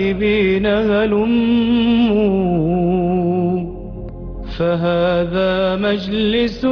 التائبين هلموا فهذا مجلس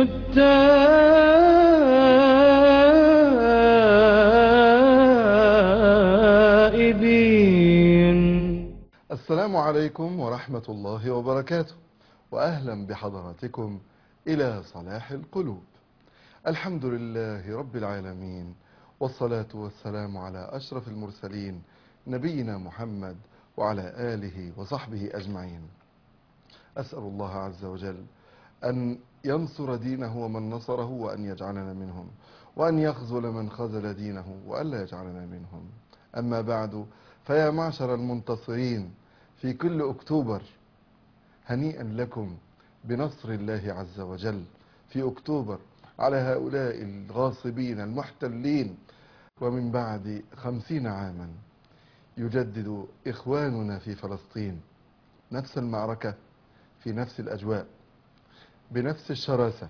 التائبين. السلام عليكم ورحمة الله وبركاته، وأهلا بحضراتكم إلى صلاح القلوب. الحمد لله رب العالمين، والصلاة والسلام على أشرف المرسلين نبينا محمد وعلى آله وصحبه أجمعين. أسأل الله عز وجل أن ينصر دينه ومن نصره، وأن يجعلنا منهم، وأن يخذل من خذل دينه، وألا يجعلنا منهم. أما بعد، فيا معشر المنتصرين في كل أكتوبر، هنيئا لكم بنصر الله عز وجل في أكتوبر على هؤلاء الغاصبين المحتلين. ومن بعد 50 عاما يجدد إخواننا في فلسطين نفس المعركة في نفس الأجواء بنفس الشراسة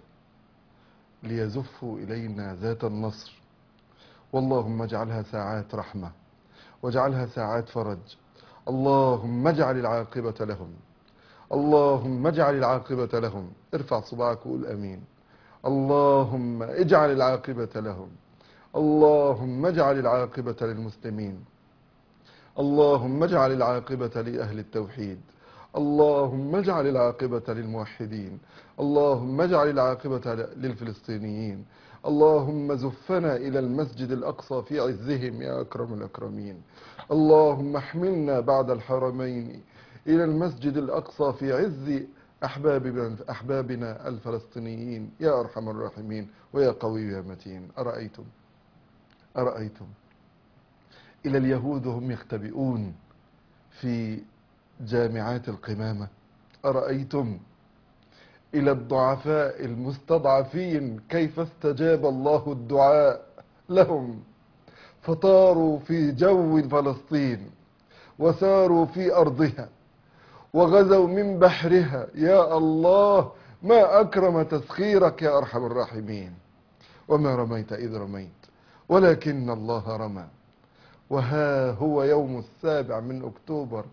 ليزفوا إلينا ذات النصر. واللهم اجعلها ساعات رحمة، واجعلها ساعات فرج. اللهم اجعل العاقبة لهم، اللهم اجعل العاقبة لهم. ارفع صباعك وقول أمين. اللهم اجعل العاقبة لهم، اللهم اجعل العاقبة للمسلمين، اللهم اجعل العاقبة لأهل التوحيد، اللهم اجعل العاقبة للموحدين، اللهم اجعل العاقبة للفلسطينيين. اللهم زفنا إلى المسجد الأقصى في عزهم يا أكرم الأكرمين. اللهم احملنا بعد الحرمين إلى المسجد الأقصى في عز أحبابنا الفلسطينيين يا أرحم الراحمين ويا قوي يا متين. أرأيتم إلى اليهود هم يختبئون في جامعات القمامة؟ أرأيتم إلى الضعفاء المستضعفين كيف استجاب الله الدعاء لهم، فطاروا في جو فلسطين وساروا في أرضها وغزوا من بحرها؟ يا الله، ما أكرم تسخيرك يا أرحم الراحمين. وما رميت إذ رميت ولكن الله رمى. وها هو يوم 7 من أكتوبر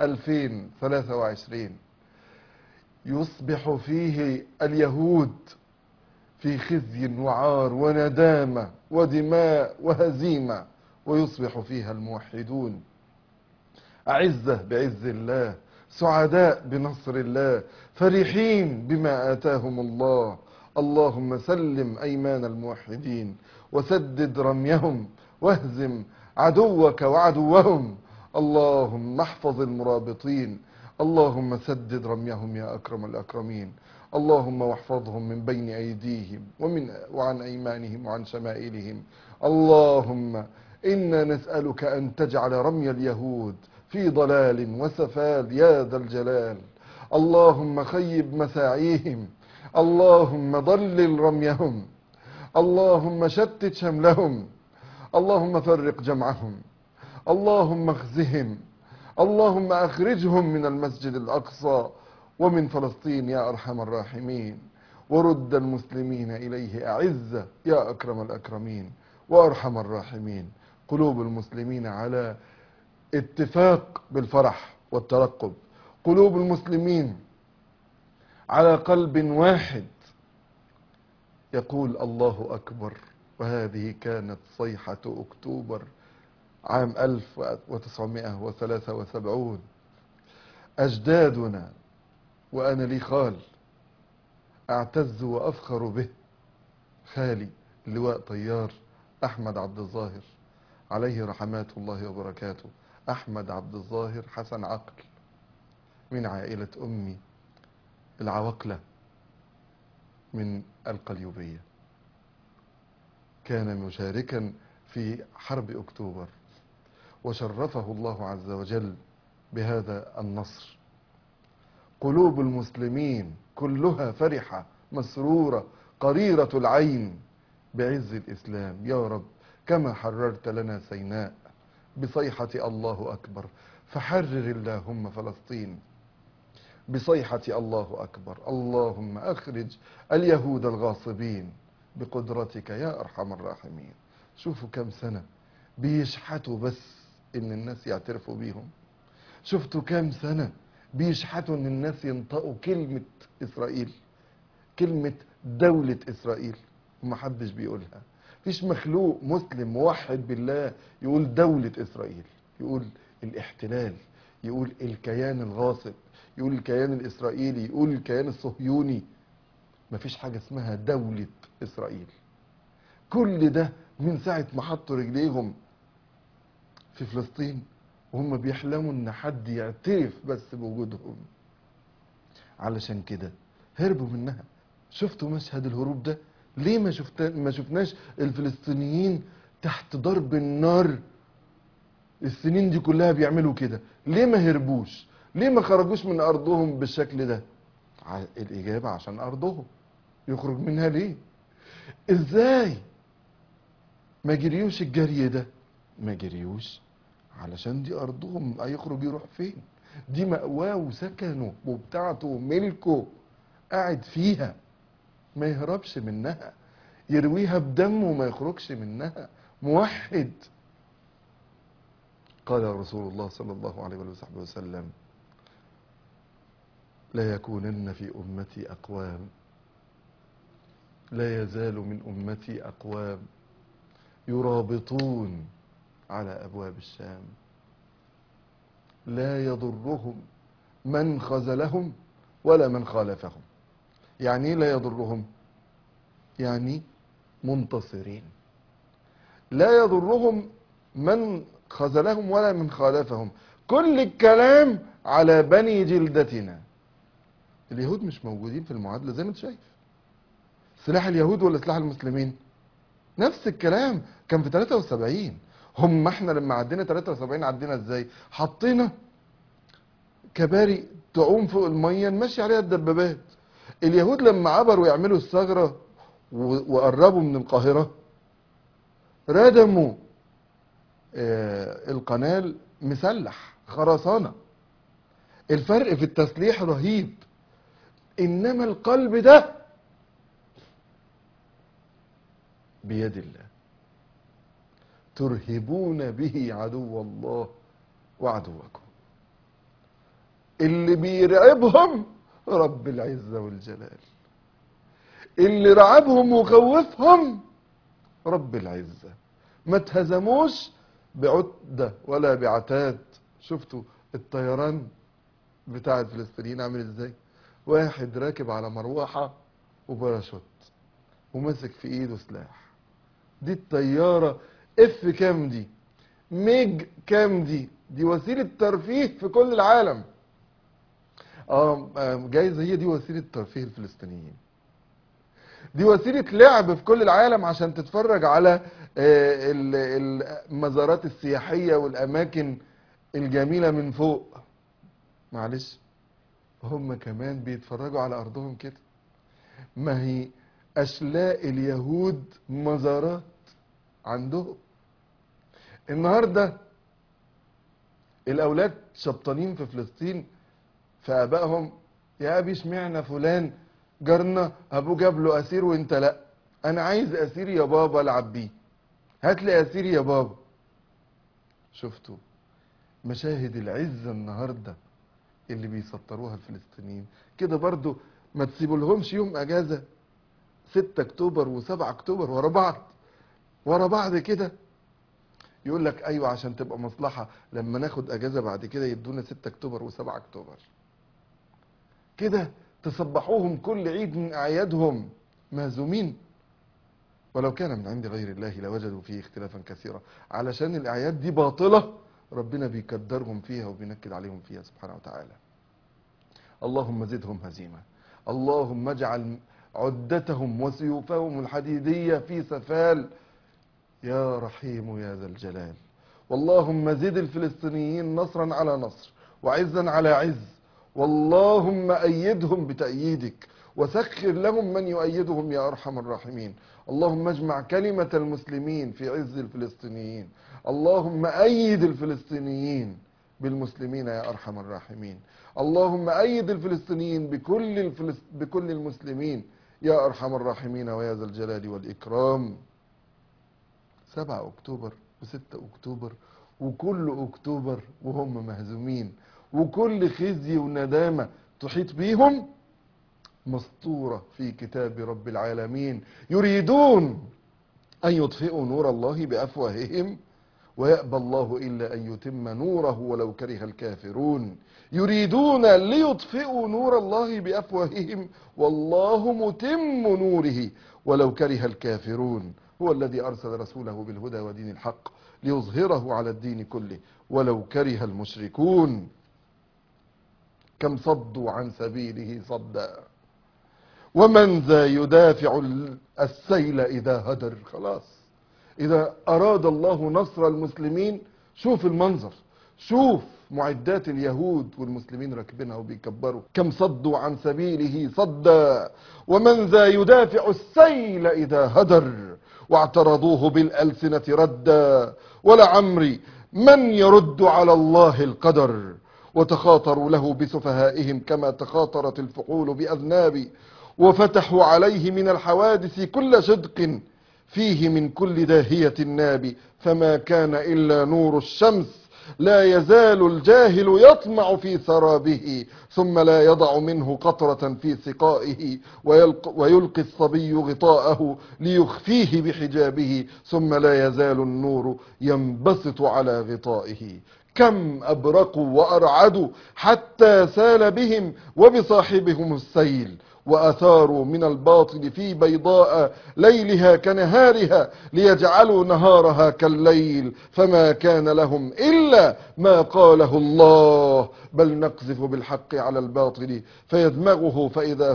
2023 يصبح فيه اليهود في خزي وعار وندامة ودماء وهزيمة، ويصبح فيها الموحدون أعزة بعز الله، سعداء بنصر الله، فرحين بما آتاهم الله. اللهم سلم أيمان الموحدين، وسدد رميهم، واهزم عدوك وعدوهم. اللهم احفظ المرابطين، اللهم سدد رميهم يا أكرم الأكرمين. اللهم واحفظهم من بين أيديهم وعن أيمانهم وعن شمائلهم. اللهم إنا نسألك أن تجعل رمي اليهود في ضلال وسفال يا ذا الجلال. اللهم خيب مساعيهم، اللهم ضلل رميهم، اللهم شتت شملهم، اللهم فرق جمعهم، اللهم اخزهم، اللهم أخرجهم من المسجد الأقصى ومن فلسطين يا أرحم الراحمين، ورد المسلمين إليه أعزة يا أكرم الأكرمين وأرحم الراحمين. قلوب المسلمين على اتفاق بالفرح والترقب، قلوب المسلمين على قلب واحد يقول الله أكبر. وهذه كانت صيحة أكتوبر عام 1973. أجدادنا، وأنا لي خال أعتز وأفخر به، خالي اللواء طيار أحمد عبد الظاهر عليه رحمات الله وبركاته. أحمد عبد الظاهر حسن عقل من عائلة أمي العوقلة من القليوبية، كان مشاركا في حرب أكتوبر، وشرفه الله عز وجل بهذا النصر. قلوب المسلمين كلها فرحة مسرورة قريرة العين بعز الإسلام. يا رب، كما حررت لنا سيناء بصيحة الله أكبر، فحرر اللهم فلسطين بصيحة الله أكبر. اللهم أخرج اليهود الغاصبين بقدرتك يا أرحم الراحمين. شوفوا كم سنة بيشحتوا بس إن الناس يعترفوا بيهم، شفتوا كام سنة بيشحتوا ان الناس ينطقوا كلمة اسرائيل، كلمة دولة اسرائيل، ومحدش بيقولها. مفيش مخلوق مسلم موحد بالله يقول دولة اسرائيل، يقول الاحتلال، يقول الكيان الغاصب، يقول الكيان الاسرائيلي، يقول الكيان الصهيوني. مفيش حاجة اسمها دولة اسرائيل. كل ده من ساعة ما حطوا رجليهم في فلسطين وهم بيحلموا ان حد يعترف بس بوجودهم. علشان كده هربوا منها. شفتوا مشهد الهروب ده؟ ليه ما شفناش الفلسطينيين تحت ضرب النار السنين دي كلها بيعملوا كده؟ ليه ما هربوش؟ ليه ما خرجوش من ارضهم بالشكل ده؟ الاجابة عشان ارضهم. يخرج منها ليه؟ ازاي ما جريوش الجري ده؟ ما جريوش علشان دي ارضهم. هيخرج يروح فين؟ دي مأواه وسكنه وبتاعته وملكه، قاعد فيها، ما يهربش منها، يرويها بدمه وما يخرجش منها. موحد. قال رسول الله صلى الله عليه وصحبه وسلم: لا يكونن في أمتي أقوام، لا يزال من أمتي أقوام يرابطون على أبواب الشام، لا يضرهم من خذلهم ولا من خالفهم. يعني ايه لا يضرهم؟ يعني منتصرين. لا يضرهم من خذلهم ولا من خالفهم. كل الكلام على بني جلدتنا. اليهود مش موجودين في المعادلة زي ما انت شايف. سلاح اليهود ولا سلاح المسلمين؟ نفس الكلام كان في 73. هم احنا لما عدينا 73 عدينا ازاي؟ حطينا كباري تعوم فوق المية نمشي عليها الدبابات. اليهود لما عبروا يعملوا الثغرة وقربوا من القاهرة ردموا القنال مسلح خرسانة. الفرق في التسليح رهيب، انما القلب ده بيد الله. ترهبون به عدو الله وعدوكم. اللي بيرعبهم رب العزة والجلال، اللي رعبهم وخوفهم رب العزة. ما اتهزموش بعدة ولا بعتاد. شفتوا الطيران بتاع الفلسطينيين عامل ازاي؟ واحد راكب على مروحة وباراشوت وماسك في ايده سلاح. دي الطيارة اف كام دي؟ ميج كام دي؟ دي وسيلة ترفيه في كل العالم. جايز هي دي وسيلة ترفيه الفلسطينيين. دي وسيلة لعب في كل العالم عشان تتفرج على المزارات السياحية والأماكن الجميلة من فوق. معلش، هم كمان بيتفرجوا على أرضهم كده. ما هي أشلاء اليهود مزارات عندهم. النهاردة الأولاد شبطانين في فلسطين فآبائهم: يا أبي اشمعنى فلان جارنا أبوه جاب له أسير وأنت لأ؟ أنا عايز أسير يا بابا ألعب بيه، هات لي أسير يا بابا. شفتوا مشاهد العزة النهاردة اللي بيسطروها الفلسطينيين؟ كده برضو ما تسيبوا لهمش يوم أجازة 6 أكتوبر و7 أكتوبر ورا بعض كده. يقول لك أيوة عشان تبقى مصلحة لما ناخد أجازة بعد كده يدونا 6 أكتوبر و7 أكتوبر. كده تصبحوهم كل عيد من أعيادهم مهزومين. ولو كان من عند غير الله لوجدوا فيه اختلافا كثيرا. علشان الأعياد دي باطلة ربنا بيكدرهم فيها وبينكد عليهم فيها سبحانه وتعالى. اللهم زدهم هزيمة. اللهم اجعل عدتهم وسيوفهم الحديدية في سفال يا رحيم يا ذا الجلال. واللهم زد الفلسطينيين نصرا على نصر وعزا على عز. واللهم أيدهم بتأييدك وسخر لهم من يؤيدهم يا أرحم الراحمين. اللهم اجمع كلمة المسلمين في عز الفلسطينيين. اللهم أيد الفلسطينيين بالمسلمين يا أرحم الراحمين. اللهم أيد الفلسطينيين بكل المسلمين يا أرحم الراحمين ويا ذا الجلال والإكرام. 7 أكتوبر و6 أكتوبر وكل أكتوبر وهم مهزومين وكل خزي وندامة تحيط بيهم مسطورة في كتاب رب العالمين. يريدون أن يطفئوا نور الله بأفواههم ويأبى الله إلا أن يتم نوره ولو كره الكافرون. يريدون ليطفئوا نور الله بأفواههم والله متم نوره ولو كره الكافرون. هو الذي أرسل رسوله بالهدى ودين الحق ليظهره على الدين كله ولو كره المشركون. كم صدوا عن سبيله صدا ومن ذا يدافع السيل إذا هدر. خلاص، إذا أراد الله نصر المسلمين، شوف المنظر، شوف معدات اليهود والمسلمين راكبينها وبيكبروا. كم صدوا عن سبيله صدا ومن ذا يدافع السيل إذا هدر واعترضوه بالألسنة ردا ولعمري من يرد على الله القدر وتخاطروا له بسفهائهم كما تخاطرت الفحول بأذناب وفتحوا عليه من الحوادث كل شدق فيه من كل داهية الناب فما كان إلا نور الشمس لا يزال الجاهل يطمع في سرابه ثم لا يضع منه قطرة في سقائه ويلقي الصبي غطاءه ليخفيه بحجابه ثم لا يزال النور ينبسط على غطائه. كم أبرقوا وأرعدوا حتى سال بهم وبصاحبهم السيل وأثاروا من الباطل في بيضاء ليلها كنهارها ليجعلوا نهارها كالليل فما كان لهم إلا ما قاله الله بل نقذف بالحق على الباطل فيدمغه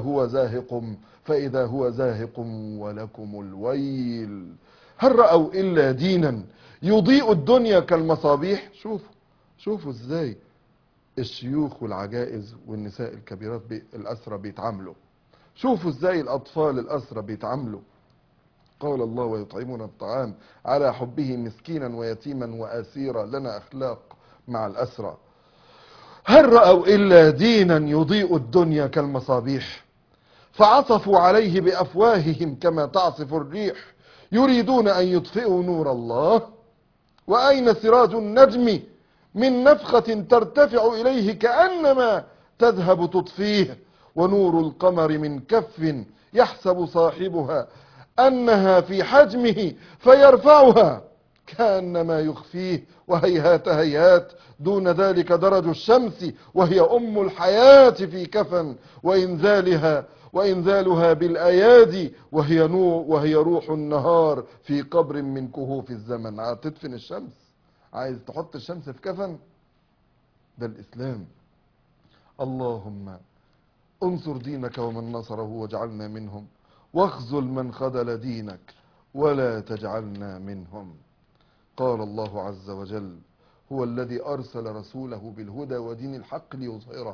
فإذا هو زاهق ولكم الويل. هل رأوا إلا دينا يضيء الدنيا كالمصابيح؟ شوفوا ازاي الشيوخ والعجائز والنساء الكبيرات الأسرى بيتعاملوا. شوفوا ازاي الأطفال الأسرى بيتعاملوا. قال الله ويطعمون الطعام على حبه مسكينا ويتيما وأسيرا. لنا أخلاق مع الأسرى. هل رأوا إلا دينا يضيء الدنيا كالمصابيح فعصفوا عليه بأفواههم كما تعصف الريح يريدون أن يطفئوا نور الله وأين سراج النجم من نفخة ترتفع إليه كأنما تذهب تطفيه ونور القمر من كف يحسب صاحبها أنها في حجمه فيرفعها كأنما يخفيه وهيهات هيهات دون ذلك درج الشمس وهي أم الحياة في كفن وإنزالها بالأيادي وهي روح النهار في قبر من كهوف الزمن. عايز تدفن الشمس؟ عايز تحط الشمس في كفن؟ ده الإسلام. اللهم انصر دينك ومن نصره واجعلنا منهم واخذل من خذل دينك ولا تجعلنا منهم. قال الله عز وجل هو الذي أرسل رسوله بالهدى ودين الحق ليظهره.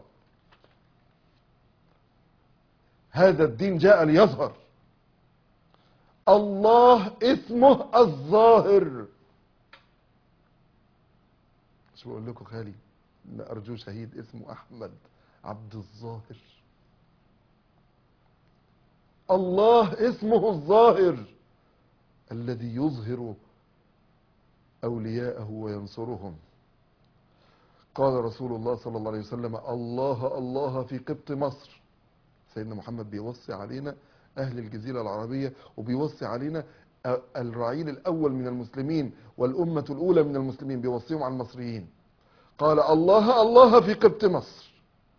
هذا الدين جاء ليظهر. الله اسمه الظاهر. مش بقول لكم خالي أرجو شهيد اسمه أحمد عبد الظاهر. الله اسمه الظاهر الذي يظهر أولياءه وينصرهم. قال رسول الله صلى الله عليه وسلم الله الله في قبط مصر. سيدنا محمد بيوصي علينا أهل الجزيرة العربية وبيوصي علينا الرعيل الأول من المسلمين والأمة الأولى من المسلمين، بيوصيهم على المصريين. قال الله الله في قبط مصر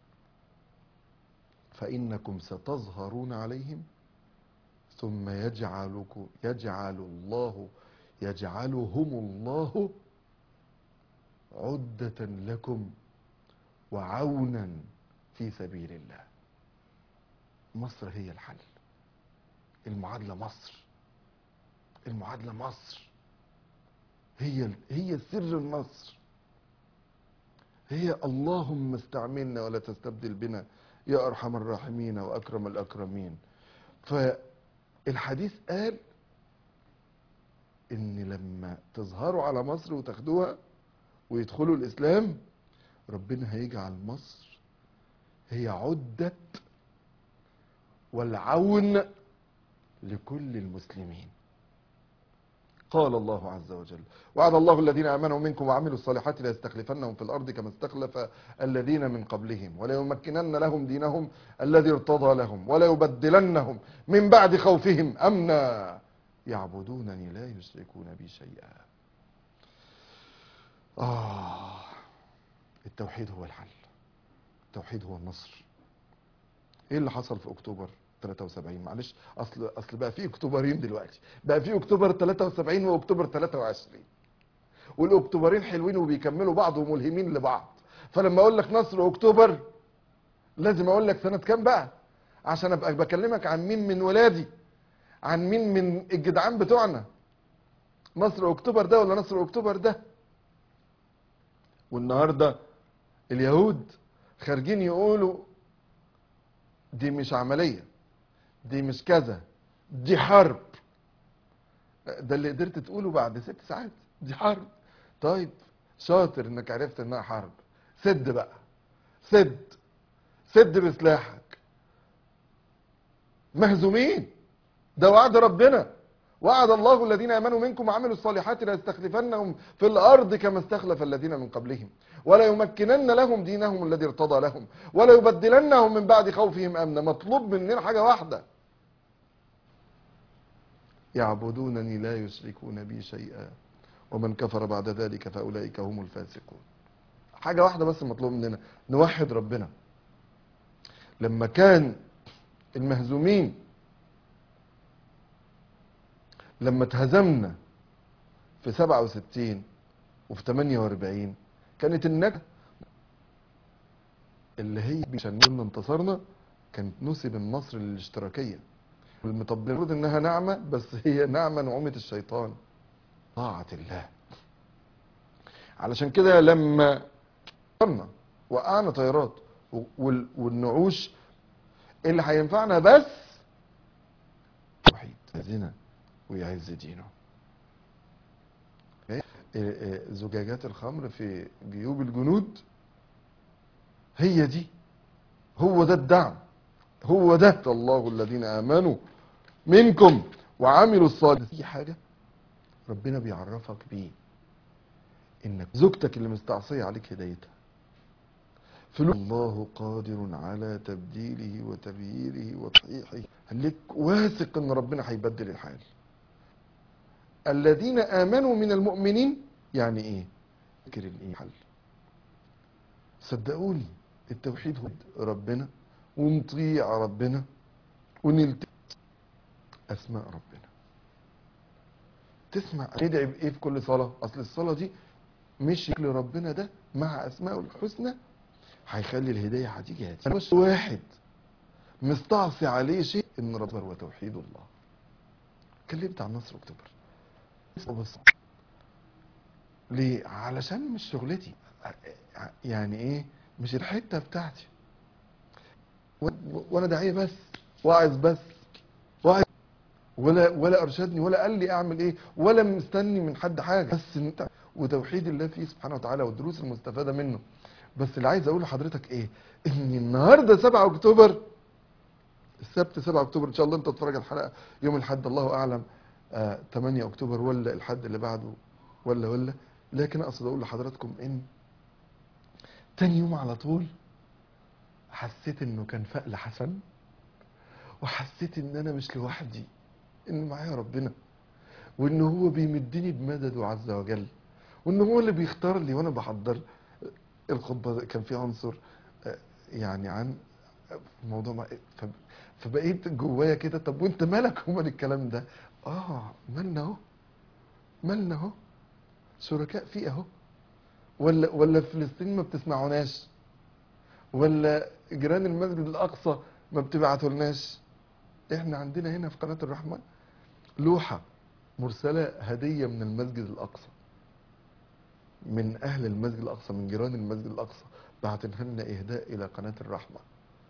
فإنكم ستظهرون عليهم ثم يجعلهم الله عدة لكم وعونا في سبيل الله. مصر هي الحل. المعادلة مصر. المعادلة مصر هي سر النصر. هي اللهم استعملنا ولا تستبدل بنا يا أرحم الراحمين وأكرم الأكرمين. فالحديث قال إن لما تظهروا على مصر وتاخدوها ويدخلوا الإسلام ربنا هيجعل مصر هي عدة والعون لكل المسلمين. قال الله عز وجل: وعد الله الذين آمنوا منكم وعملوا الصالحات ليستخلفنهم في الأرض كما استخلف الذين من قبلهم وليمكنن لهم دينهم الذي ارتضى لهم وليبدلنهم من بعد خوفهم أمنا يعبدونني لا يشركون بي شيئا. التوحيد هو الحل، التوحيد هو النصر. ايه اللي حصل في اكتوبر 73؟ معلش، اصل بقى في اكتوبرين دلوقتي، بقى في اكتوبر 73 واكتوبر 23، والاكتوبرين حلوين وبيكملوا بعض وملهمين لبعض. فلما اقول لك نصر اكتوبر لازم اقول لك سنة كام بقى، عشان ابقى بكلمك عن مين من ولادي، عن مين من الجدعان بتوعنا، نصر اكتوبر ده ولا نصر اكتوبر ده. والنهارده اليهود خارجين يقولوا دي مش عملية، دي مش كذا، دي حرب. ده اللي قدرت تقوله بعد 6 ساعات، دي حرب. طيب شاطر انك عرفت انها حرب، سد بقى، سد بسلاحك. مهزومين، ده وعد ربنا. وعد الله الذين امنوا منكم وعملوا الصالحات ليستخلفنهم في الارض كما استخلف الذين من قبلهم ولا يمكنن لهم دينهم الذي ارتضى لهم ولا يبدلنهم من بعد خوفهم امنا. مطلوب مننا حاجه واحده: يعبدونني لا يشركون بي شيئا ومن كفر بعد ذلك فاولئك هم الفاسقون. حاجه واحده بس مطلوب مننا: نوحد ربنا. لما كان المهزومين، لما اتهزمنا في 67 وفي 48 كانت النكبة اللي هي عشان قلنا انتصرنا كانت نسب النصر للاشتراكية. المطبل المفروض انها نعمة، بس هي نعمة نعومة الشيطان، طاعة الله. علشان كده لما وقعنا طيارات والنعوش اللي هينفعنا بس توحيد زنا ويعز دينه. زجاجات الخمر في جيوب الجنود، هي دي، هو ده الدعم، هو ده الله الذين آمنوا منكم وعملوا الصالحات. دي حاجة ربنا بيعرفك بيه انك زوجتك اللي مستعصية عليك هدايتها، الله قادر على تبديله وتغييره وتصحيحه. خليك واثق ان ربنا هيبدل الحال. الذين آمنوا من المؤمنين يعني ايه؟ فكر الايه حل. صدقوني التوحيد هو ربنا ونطيع ربنا ونلتزم اسماء ربنا. تسمع ندعي بايه في كل صلاه؟ اصل الصلاه دي مش شكل ربنا ده مع اسمائه الحسنى هيخلي الهدايه هتيجي. مش واحد مستعصي عليه شيء ان ربنا وتوحيد الله. اتكلمت عن نصر اكتوبر بس ليه؟ علشان مش شغلتي، يعني ايه، مش الحته بتاعتي، وانا داعيه بس، واعظ بس، واعظ، ولا ارشدني ولا قال لي اعمل ايه، ولا مستني من حد حاجه، بس انت وتوحيد الله فيه سبحانه وتعالى والدروس المستفاده منه. بس اللي عايز اقوله لحضرتك ايه؟ ان النهارده 7 اكتوبر، السبت 7 اكتوبر ان شاء الله انت تتفرج على الحلقه يوم الاحد، الله اعلم 8 اكتوبر ولا الحد اللي بعده ولا لكن اقصد اقول لحضراتكم ان تاني يوم على طول حسيت انه كان فقل حسن، وحسيت ان انا مش لوحدي، ان معايا ربنا، وان هو بيمدني بمدده عز وجل، وان هو اللي بيختار لي. وانا بحضر الخطبه كان في عنصر يعني عن موضوع فبقيت جوايا كده: طب وانت مالك ومال الكلام ده؟ مالنا اهو، مالنا اهو، شركاء فيه اهو. ولا فلسطين ما بتسمعوناش؟ ولا جيران المسجد الاقصى ما بتبعتولناش؟ احنا عندنا هنا في قناه الرحمه لوحه مرسله هديه من المسجد الاقصى، من اهل المسجد الاقصى، من جيران المسجد الاقصى، بعتنها لنا اهداء الى قناه الرحمه.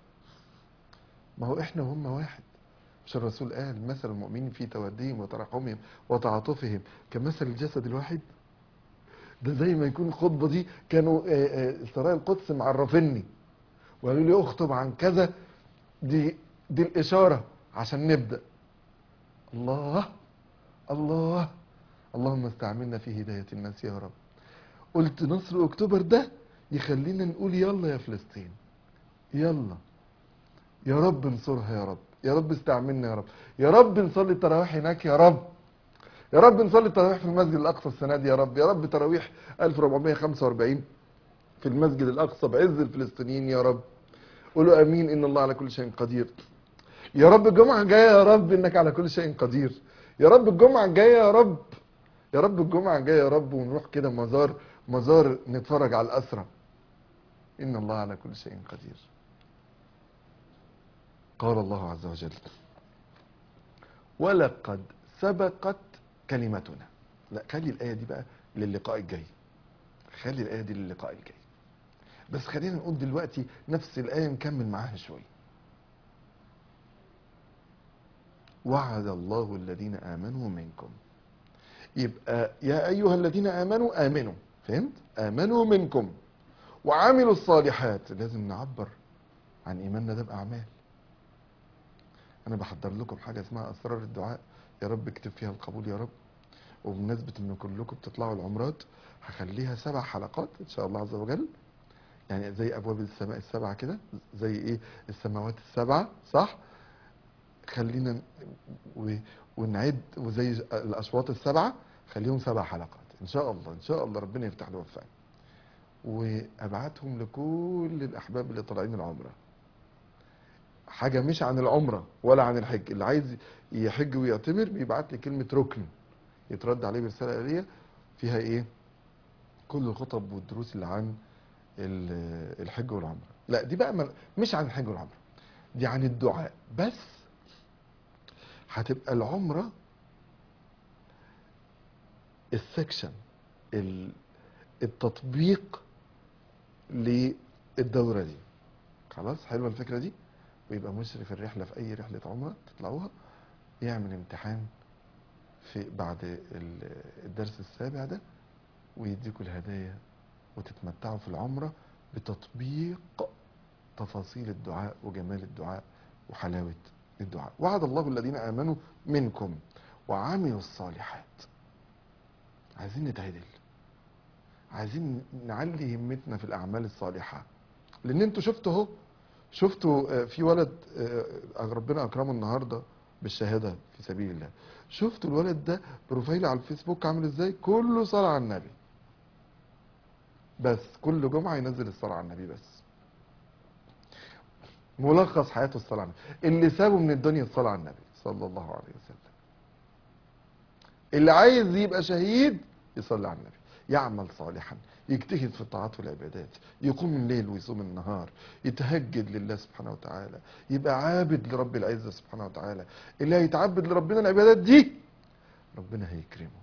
ما هو احنا وهم واحد. مش الرسول قال: مثل المؤمنين في توديهم وترحمهم وتعاطفهم كمثل الجسد الواحد؟ ده زي ما يكون الخطبه دي كانوا سرايا القدس معرفيني وقالوا لي اخطب عن كذا، دي الاشاره عشان نبدا. الله الله اللهم استعملنا في هداية الناس يا رب. قلت نصر اكتوبر ده يخلينا نقول يلا يا فلسطين، يلا يا رب انصرها يا رب، يا رب استعملنا يا رب، يا رب نصلي التراويح هناك يا رب، يا رب نصلي التراويح في المسجد الاقصى السنه دي يا رب، يا رب تراويح 1445 في المسجد الاقصى بعز الفلسطينيين يا رب. قولوا امين، ان الله على كل شيء قدير. يا رب الجمعه الجايه يا رب انك على كل شيء قدير. يا رب الجمعه الجايه يا رب، يا رب الجمعه الجايه يا رب، ونروح كده مزار نتفرج على الاسرى. ان الله على كل شيء قدير. قال الله عز وجل: ولقد سبقت كلمتنا. لا، خلي الآية دي بقى للقاء الجاي، خلي الآية دي للقاء الجاي. بس خلينا نقول دلوقتي نفس الآية نكمل معاها شوية. وعد الله الذين آمنوا منكم. يبقى يا أيها الذين آمنوا آمنوا، فهمت؟ آمنوا منكم وعملوا الصالحات. لازم نعبر عن إيماننا ده بأعمال. أنا بحضر لكم حاجة اسمها أسرار الدعاء، يا رب اكتب فيها القبول يا رب. وبمناسبة ان كلكم بتطلعوا العمرات، هخليها 7 حلقات ان شاء الله عز وجل، يعني زي ابواب السماء السبعة كده، زي ايه السماوات السبعة، صح؟ خلينا ونعد، وزي الاشواط السبعة خليهم 7 حلقات ان شاء الله، ان شاء الله ربنا يفتح له وفاء. وابعتهم لكل الاحباب اللي طالعين العمرة. حاجة مش عن العمرة ولا عن الحج، اللي عايز يحج ويعتمر بيبعت لي كلمة ركن، يترد عليه برسالة آلية فيها ايه؟ كل الخطب والدروس اللي عن الحج والعمرة. لا دي بقى مش عن الحج والعمرة، دي عن الدعاء بس. هتبقى العمرة السكشن، التطبيق للدورة دي. خلاص، حلوة الفكرة دي. ويبقى مشرف الرحلة في أي رحلة عمرة تطلعوها يعمل امتحان في بعد الدرس السابع ده، ويديكوا الهدايا وتتمتعوا في العمرة بتطبيق تفاصيل الدعاء وجمال الدعاء وحلاوة الدعاء. وعد الله الذين آمنوا منكم وعملوا الصالحات. عايزين نتعدل، عايزين نعلي همتنا في الأعمال الصالحة. لأن انتوا شفتوا اهو، شفتوا في ولد ربنا أكرمه النهاردة بالشهادة في سبيل الله. شفتوا الولد ده بروفايل على الفيسبوك عامل ازاي؟ كله صلاة على النبي، بس كل جمعة ينزل الصلاة على النبي بس. ملخص حياته الصلاة على النبي. اللي سابه من الدنيا الصلاة على النبي صلى الله عليه وسلم. اللي عايز يبقى شهيد يصلي على النبي، يعمل صالحا، يجتهد في الطاعات والعبادات، يقوم الليل ويصوم النهار، يتهجد لله سبحانه وتعالى، يبقى عابد لرب العزة سبحانه وتعالى. اللي هيتعبد لربنا العبادات دي ربنا هيكرمه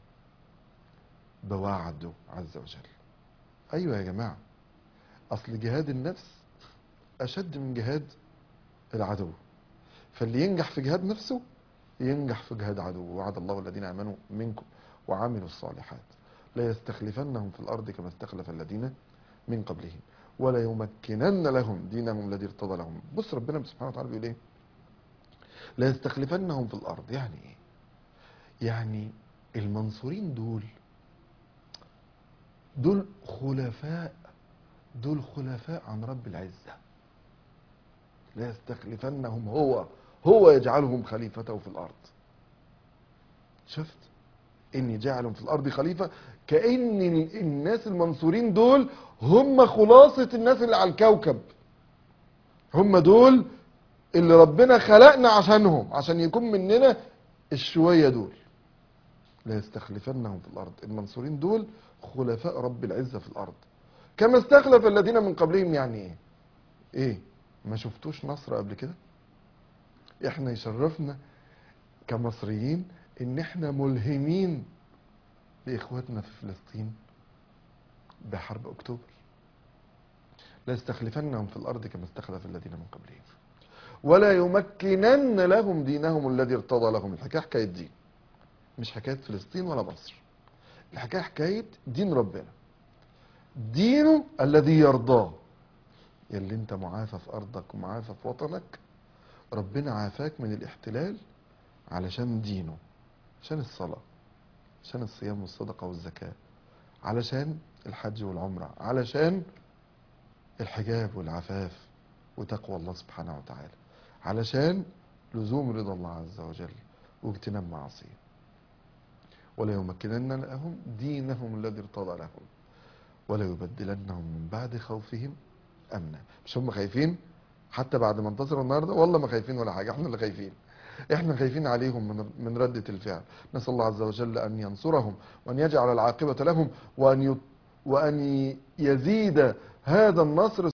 بوعده عز وجل. ايوه يا جماعة، اصل جهاد النفس اشد من جهاد العدو. فاللي ينجح في جهاد نفسه ينجح في جهاد عدو. وعد الله الذين امنوا منكم وعملوا الصالحات لا يستخلفنهم في الارض كما استخلف الذين من قبلهم ولا يمكنن لهم دينهم الذي ارتضى لهم. بص ربنا سبحانه وتعالى بيقول ايه؟ لا يستخلفنهم في الارض. يعني ايه؟ يعني المنصورين دول خلفاء، دول خلفاء عن رب العزة. لا يستخلفنهم، هو يجعلهم خليفته في الارض. شفت؟ اني جاعل في الارض خليفه، كأن الناس المنصورين دول هم خلاصه الناس اللي على الكوكب. هم دول اللي ربنا خلقنا عشانهم، عشان يكون مننا الشويه دول. لا يستخلفنهم في الارض. المنصورين دول خلفاء رب العزه في الارض كما استخلف الذين من قبلهم. يعني ايه؟ ما شفتوش نصر قبل كده؟ احنا يشرفنا كمصريين ان احنا ملهمين لاخواتنا في فلسطين بحرب اكتوبر. لا يستخلفنهم في الارض كما استخلف الذين من قبلهم ولا يمكنن لهم دينهم الذي ارتضى لهم. الحكايه حكايه دين، مش حكايه فلسطين ولا مصر. الحكايه حكايه دين ربنا، دينه الذي يرضاه. يلي انت معافى في ارضك ومعافى في وطنك، ربنا عافاك من الاحتلال علشان دينه، عشان الصلاه، عشان الصيام والصدقة والزكاة، علشان الحج والعمرة، علشان الحجاب والعفاف وتقوى الله سبحانه وتعالى، علشان لزوم رضا الله عز وجل واجتناب معاصيه. وليمكنن لهم دينهم الذي ارتضى لهم وليبدلنهم من بعد خوفهم امنا. مش هم خايفين حتى بعد ما انتصروا النهارده؟ والله ما خايفين ولا حاجه، احنا اللي خايفين. احنا خايفين عليهم من ردة الفعل. نسأل الله عز وجل ان ينصرهم وان يجعل العاقبة لهم وان يزيد هذا النصر